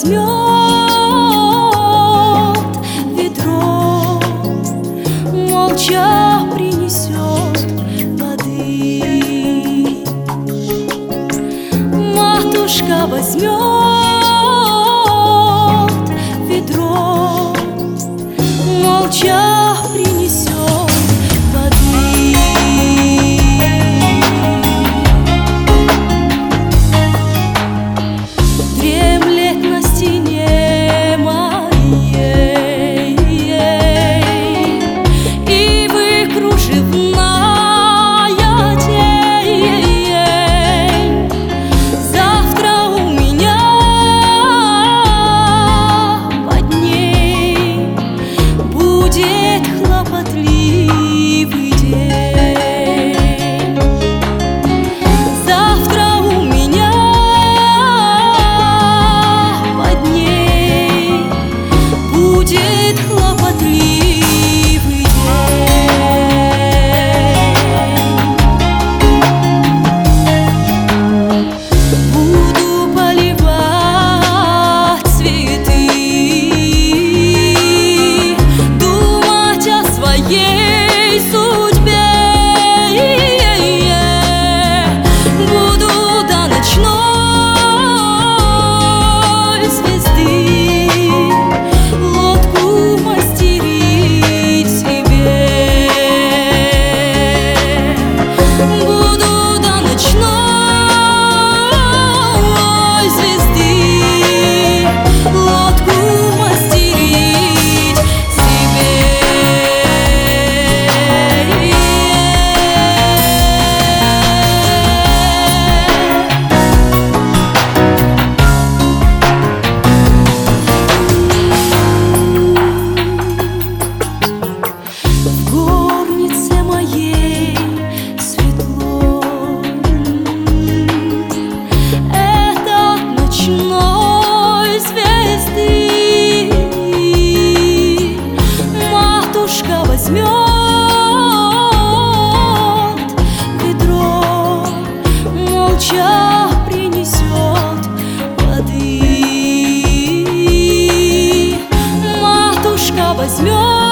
возьмет ведро, молча принесет воды. Матушка возьмет ведро, молча принесет воды. Дремлет на стене моей ивы кружевная тень. Завтра у меня под ней будет хлопотливый день. Завтра у меня под ней будет хлопотливый день. Буду поливать цветы, думать о своей судьбе. Буду до ночной звезды лодку мастерить себе. Буду до ночной звезды лодку мастерить себе. В горнице моей светло, это от ночной звезды. Матушка возьмет ведро, молча принесет воды. Матушка возьмет